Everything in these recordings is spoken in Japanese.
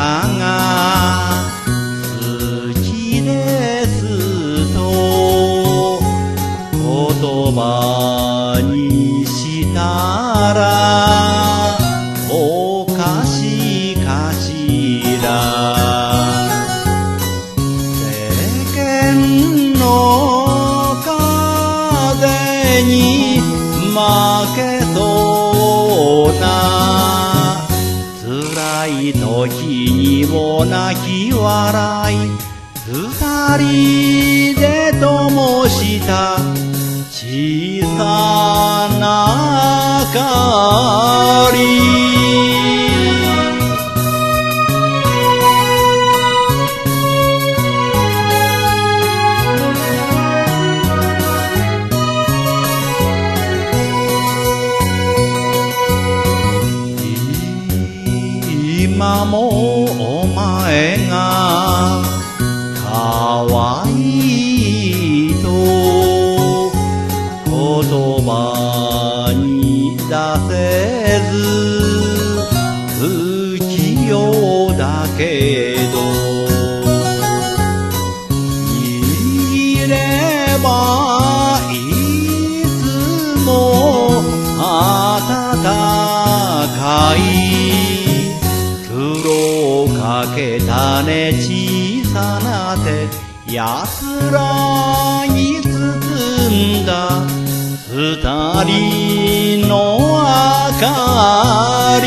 が好きですと言葉にしたらおかしかしら。世間の風に負けそうな辛い時にも泣き笑い二人で灯した小さな明かり。今もお前が可愛いと言葉に出せず不器用だけど見ればいつも温かい苦労かけたね小さな手安らぎ包んだ二人の明かり。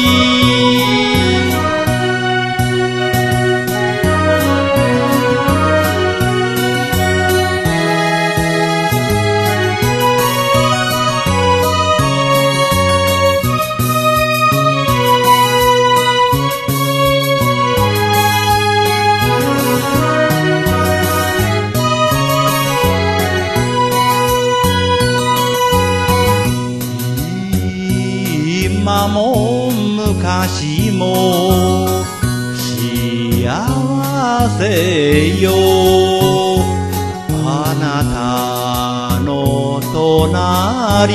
今も昔も幸せよあなたの隣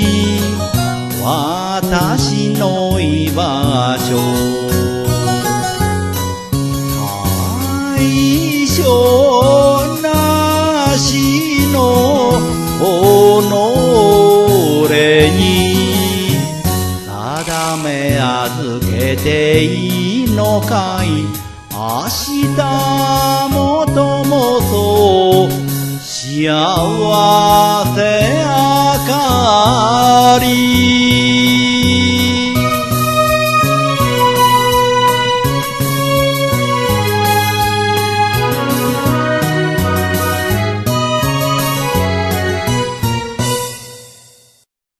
私の居場所最初なしの己に定め預けていいのかい明日もともそう幸せ明かり。